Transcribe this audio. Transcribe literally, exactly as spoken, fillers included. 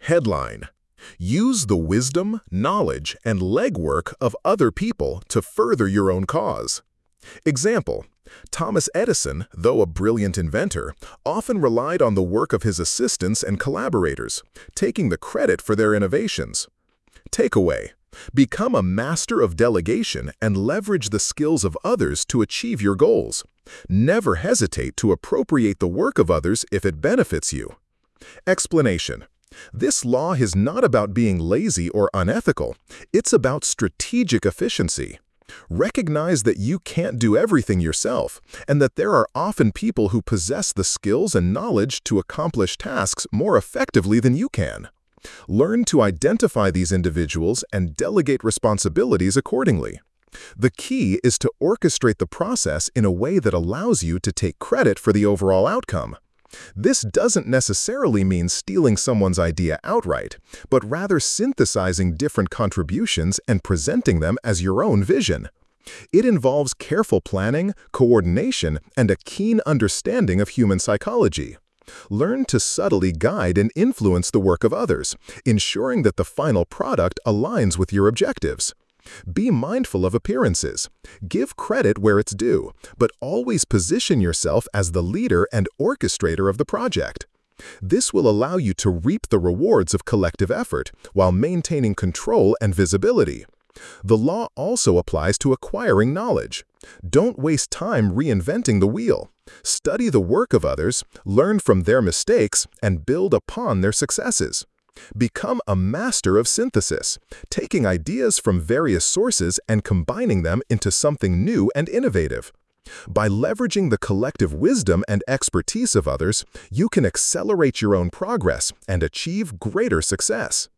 Headline: Use the wisdom, knowledge, and legwork of other people to further your own cause. Example: Thomas Edison, though a brilliant inventor, often relied on the work of his assistants and collaborators, taking the credit for their innovations. Takeaway: Become a master of delegation and leverage the skills of others to achieve your goals. Never hesitate to appropriate the work of others if it benefits you. Explanation: This law is not about being lazy or unethical. It's about strategic efficiency. Recognize that you can't do everything yourself, and that there are often people who possess the skills and knowledge to accomplish tasks more effectively than you can. Learn to identify these individuals and delegate responsibilities accordingly. The key is to orchestrate the process in a way that allows you to take credit for the overall outcome. This doesn't necessarily mean stealing someone's idea outright, but rather synthesizing different contributions and presenting them as your own vision. It involves careful planning, coordination, and a keen understanding of human psychology. Learn to subtly guide and influence the work of others, ensuring that the final product aligns with your objectives. Be mindful of appearances. Give credit where it's due, but always position yourself as the leader and orchestrator of the project. This will allow you to reap the rewards of collective effort while maintaining control and visibility. The law also applies to acquiring knowledge. Don't waste time reinventing the wheel. Study the work of others, learn from their mistakes, and build upon their successes. Become a master of synthesis, taking ideas from various sources and combining them into something new and innovative. By leveraging the collective wisdom and expertise of others, you can accelerate your own progress and achieve greater success.